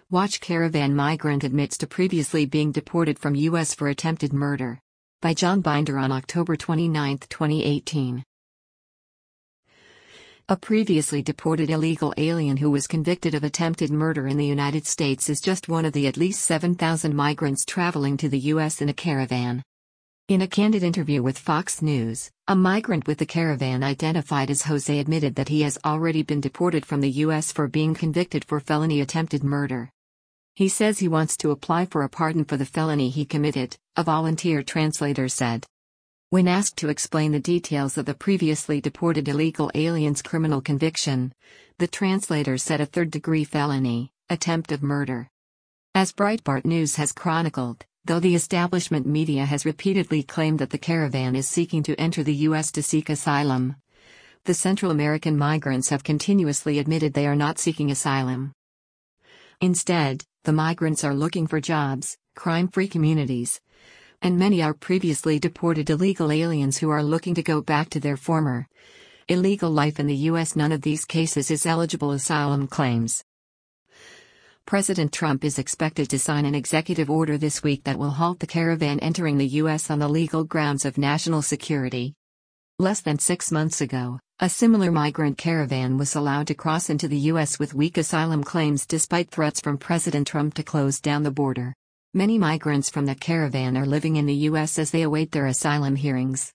Watch Caravan Migrant Admits to Previously Being Deported from U.S. for Attempted Murder. By John Binder on October 29, 2018. A previously deported illegal alien who was convicted of attempted murder in the United States is just one of the at least 7,000 migrants traveling to the U.S. in a caravan. In a candid interview with Fox News, a migrant with the caravan identified as Jose admitted that he has already been deported from the U.S. for being convicted for felony attempted murder. He says he wants to apply for a pardon for the felony he committed, a volunteer translator said. When asked to explain the details of the previously deported illegal alien's criminal conviction, the translator said a third-degree felony, attempt of murder. As Breitbart News has chronicled, though the establishment media has repeatedly claimed that the caravan is seeking to enter the U.S. to seek asylum, the Central American migrants have continuously admitted they are not seeking asylum. Instead, the migrants are looking for jobs, crime-free communities, and many are previously deported illegal aliens who are looking to go back to their former illegal life in the U.S. None of these cases is eligible asylum claims. President Trump is expected to sign an executive order this week that will halt the caravan entering the U.S. on the legal grounds of national security. Less than 6 months ago, a similar migrant caravan was allowed to cross into the U.S. with weak asylum claims despite threats from President Trump to close down the border. Many migrants from the caravan are living in the U.S. as they await their asylum hearings.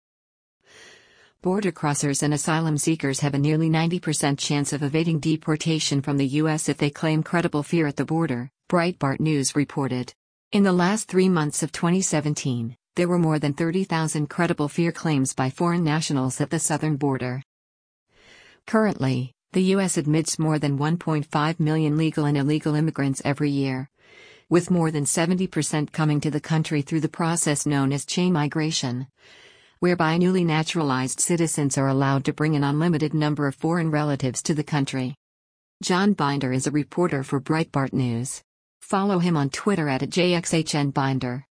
Border crossers and asylum seekers have a nearly 90% chance of evading deportation from the U.S. if they claim credible fear at the border, Breitbart News reported. In the last 3 months of 2017, there were more than 30,000 credible fear claims by foreign nationals at the southern border. Currently, the U.S. admits more than 1.5 million legal and illegal immigrants every year, with more than 70% coming to the country through the process known as chain migration, whereby newly naturalized citizens are allowed to bring an unlimited number of foreign relatives to the country. John Binder is a reporter for Breitbart News. Follow him on Twitter @JXHNBinder.